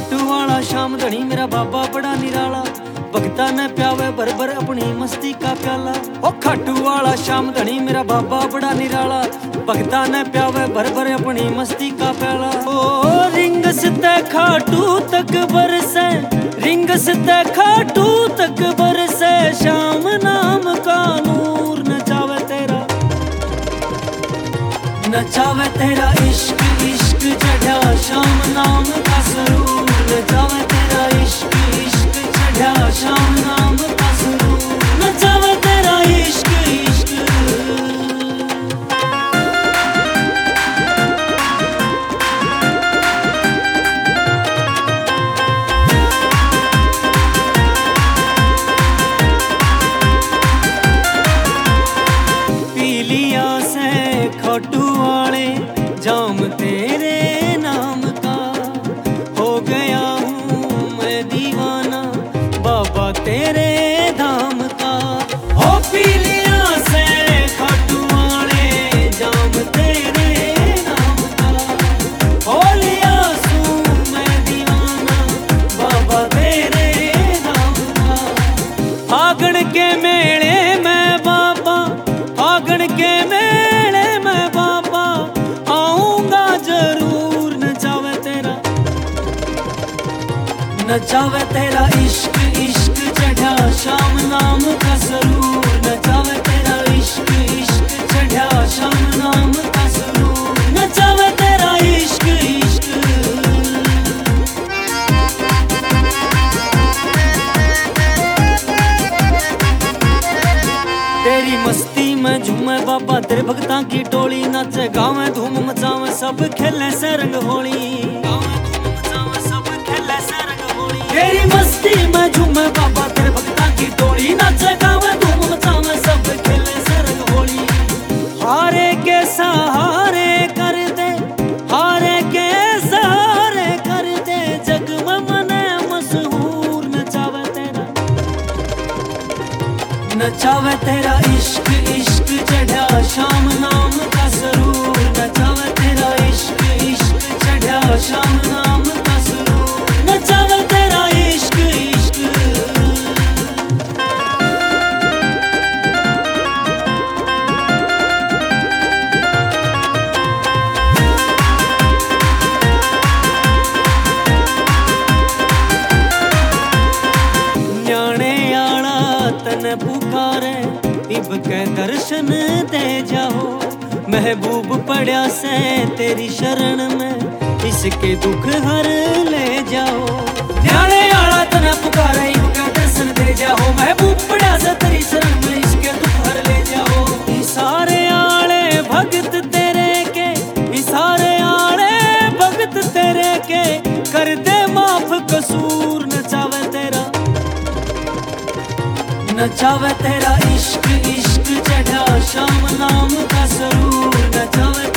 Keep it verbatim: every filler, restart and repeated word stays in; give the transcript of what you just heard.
खाटू वाला शाम धनी मेरा बाबा बड़ा निराला, भगता ने प्यावे भर भर अपनी मस्ती का प्याला। ओ खाटू वाला शाम धनी मेरा बाबा बड़ा निराला, भगता ने प्यावे भर भर अपनी मस्ती का प्याला। ओ रिंग से खाटू तक बरसे, रिंग से खाटू तक बरसे, शाम नाम का नूर नचावे तेरा, नचावे तेरा इश्क इश्क चढ़ा शाम नाम का सरूर, नचावे तेरा इश्क इश्क चढ़ा शाम नाम का सरूर, नचावे तेरा इश्क इश्क। पी लिया से खाटू वाले जाम तेरे नाम का, हो गया हूँ मैं दीवाना बाबा तेरे धाम का। हो पी लिया से खाटू वाले जाम तेरे नाम का, हो लिया सू मैं दीवाना बाबा तेरे धाम का। फागण के मेले में बाबा, फागण के मेले में बाबा आऊंगा जरूर, नचावे तेरा, नचावे तेरा इश्क इश्क चढ़ा शाम नाम का सरूर, नचावे तेरा इश्क इश्क चढ़ा शाम नाम का सरूर, नचावे तेरा इश्क इश्क। तेरी मस्ती में झूमे बाबा तेरे भक्तां की टोली, नाचे गावे धूम मचावे सब खेले से रंग होली, तेरी मस्ती में झूमे बाबा तेरे भक्तां की टोली, नाचे गावे धूम मचावे सब खेले से रंग होली। हारे के सहारे कर दे, हारे के सहारे कर दे, जग में मने मशहूर, नचावे तेरा, नचावे तेरा इश्क इश्क चढ़ा शाम नाम का सरूर, नचावे तेरा इश्क इश्क चढ़ा शाम नाम का सरूर, नचावे तेरा इश्क इश्क। न्याणे आला तने पुकारे, इब के दर्शन दे जाओ, महबूब पड़ा से तेरी शरण में, इसके दुख हर ले जाओ। न्याणे आला तने पुकारे, इब के दर्शन दे जाओ, महबूब पड़ा से तेरी शरण में, इसके दुख हर ले जाओ। इसारे आले भगत तेरे के, इसारे आले भगत तेरे के, कर दे माफ कसूर, नचावे तेरा, नचावे तेरा इश्क इश्क चढ़ा शाम नाम का सरूर, नचावे